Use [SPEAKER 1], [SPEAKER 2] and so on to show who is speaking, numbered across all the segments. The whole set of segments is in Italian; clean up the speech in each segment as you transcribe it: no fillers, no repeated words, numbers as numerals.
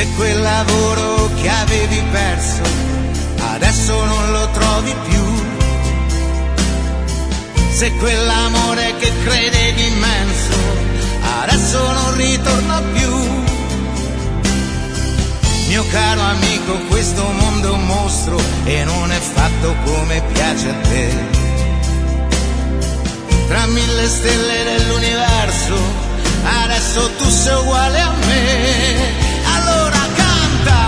[SPEAKER 1] Se quel lavoro che avevi perso adesso non lo trovi più, se quell'amore che credevi immenso adesso non ritorna più. Mio caro amico, questo mondo è un mostro e non è fatto come piace a te. Tra 1000 stelle dell'universo adesso tu sei uguale a me. Allora canta!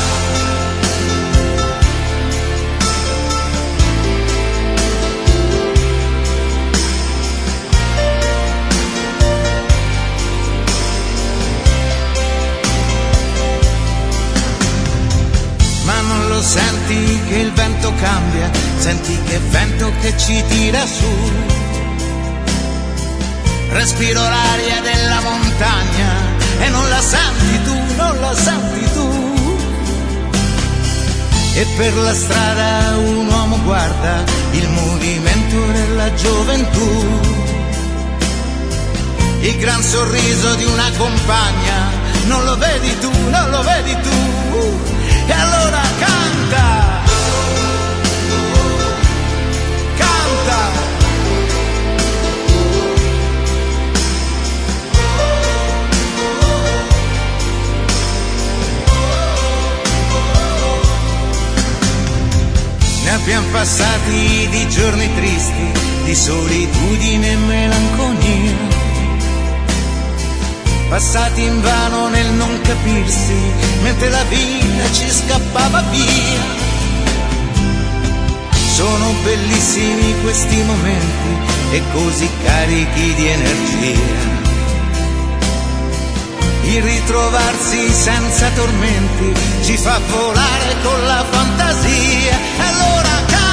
[SPEAKER 1] Ma non lo senti che il vento cambia? Senti che vento che ci tira su. Respiro l'aria della montagna e non la senti tu, non la senti tu. E per la strada un uomo guarda il movimento della gioventù, il gran sorriso di una compagna, non lo vedi tu, non lo vedi tu. E allora canta, canta. Ne abbiamo passati di giorni tristi, di solitudine e melanconia, passati in vano nel non capirsi, mentre la vita ci scappava via. Sono bellissimi questi momenti e così carichi di energia, il ritrovarsi senza tormenti ci fa volare con la fantasia. Allora